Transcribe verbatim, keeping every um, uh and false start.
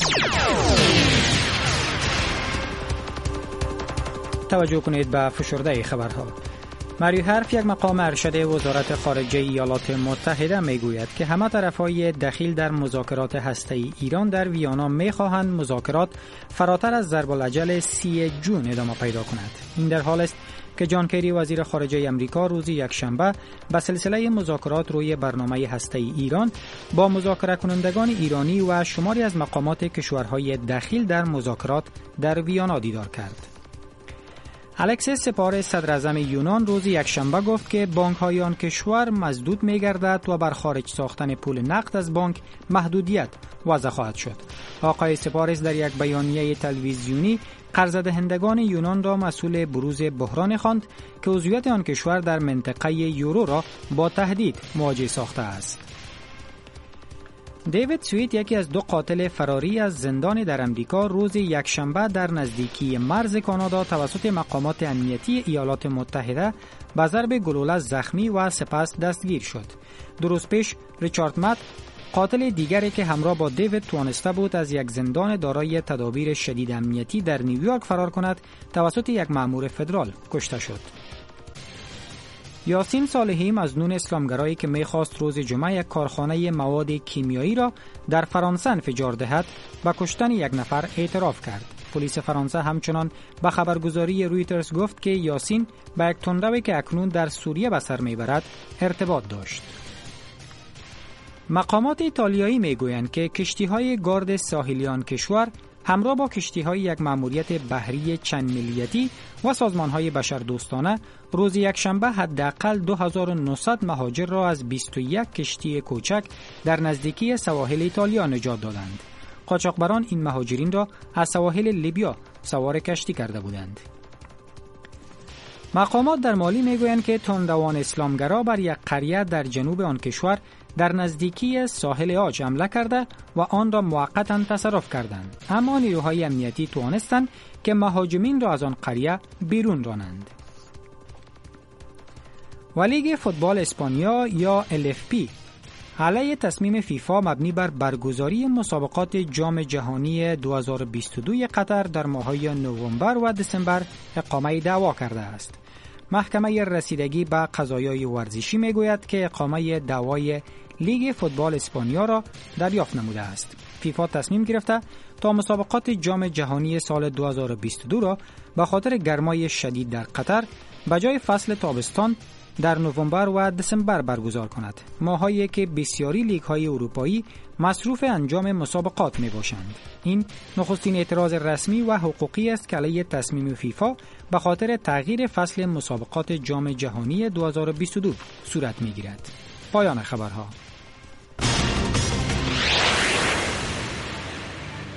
توجه کنید به فشرده خبرها. مریو حرف، یک مقام ارشد وزارت خارجه ایالات متحده میگوید که همه طرفهای دخیل در مذاکرات هسته‌ای ایران در ویانا میخواهند مذاکرات فراتر از ضرب الاجل سی جون ادامه پیدا کند. این در حال است که جان کری وزیر خارجه امریکا روز یکشنبه به سلسله مذاکرات روی برنامه هسته‌ای ایران با مذاکره کنندگان ایرانی و شماری از مقامات کشورهای دخیل در مذاکرات در ویانا دیدار کرد. الکسیس سپار صدر اعظم یونان روز یکشنبه گفت که بانک‌های آن کشور مسدود می‌گردد و بر خارج ساختن پول نقد از بانک محدودیت وضع خواهد شد. آقای سپارس در یک بیانیه تلویزیونی قرض‌دهندگان یونان را مسئول بروز بحران خواند که عضویت آن کشور در منطقه یورو را با تهدید مواجه ساخته است. دیوید سویت، یکی از دو قاتل فراری از زندان در امریکا، روز یکشنبه در نزدیکی مرز کانادا توسط مقامات امنیتی ایالات متحده به ضرب گلوله زخمی و سپس دستگیر شد. دو روز پیش ریچارد مت، قاتل دیگری که همراه با دیوید توانسته بود از یک زندان دارای تدابیر شدید امنیتی در نیویورک فرار کند، توسط یک مأمور فدرال کشته شد. یاسین صالحی، مظنون اسلامگرایی که می‌خواست روز جمعه یک کارخانه مواد کیمیایی را در فرانسه انفجار دهد، به کشتن یک نفر اعتراف کرد. پلیس فرانسه همچنان به خبرگزاری رویترز گفت که یاسین با یک تندروی که اکنون در سوریه به سر میبرد ارتباط داشت. مقامات ایتالیایی میگویند که کشتی‌های گارد ساحلی آن کشور همراه با کشتی‌های یک مأموریت بحری چند ملیتی و سازمان‌های بشردوستانه روز یکشنبه حداقل دو هزار و نهصد مهاجر را از بیست و یک کشتی کوچک در نزدیکی سواحل ایتالیا نجات دادند. قاچاقبران این مهاجرین را از سواحل لیبیا سوار کشتی کرده بودند. مقامات در مالی میگویند که تندروان اسلامگرا بر یک قریه در جنوب آن کشور در نزدیکی ساحل آج حمله کرده و آن را موقتا تصرف کردند، اما نیروهای امنیتی توانستند که مهاجمین را از آن قریه بیرون رانند. و لیگ فوتبال اسپانیا یا ال اف پی علیه تصمیم فیفا مبنی بر برگزاری مسابقات جام جهانی دو هزار و بیست و دو قطر در ماه‌های نوامبر و دسامبر اقامه دعوا کرده است. محکمه رسیدگی به قضایای ورزشی میگوید که اقامه دعوای لیگ فوتبال اسپانیا را دریافت نموده است. فیفا تصمیم گرفته تا مسابقات جام جهانی سال دو هزار و بیست و دو را به خاطر گرمای شدید در قطر به جای فصل تابستان در نوامبر و دسامبر برگزار کند، ماهایی که بسیاری لیگ‌های اروپایی مصروف انجام مسابقات میباشند. این نخستین اعتراض رسمی و حقوقی است که علیه تصمیم فیفا به خاطر تغییر فصل مسابقات جام جهانی دو هزار و بیست و دو صورت میگیرد. پایان خبرها.